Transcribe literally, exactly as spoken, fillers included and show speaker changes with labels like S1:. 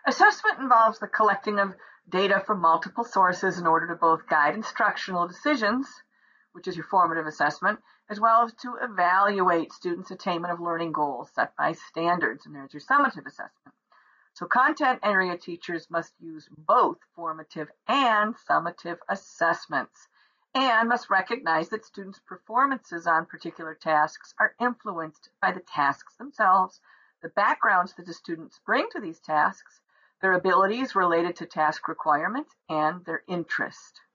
S1: Assessment involves the collecting of data from multiple sources in order to both guide instructional decisions, which is your formative assessment, as well as to evaluate students' attainment of learning goals set by standards, and there's your summative assessment. So content area teachers must use both formative and summative assessments, and must recognize that students' performances on particular tasks are influenced by the tasks themselves, the backgrounds that the students bring to these tasks, their abilities related to task requirements, and their interest.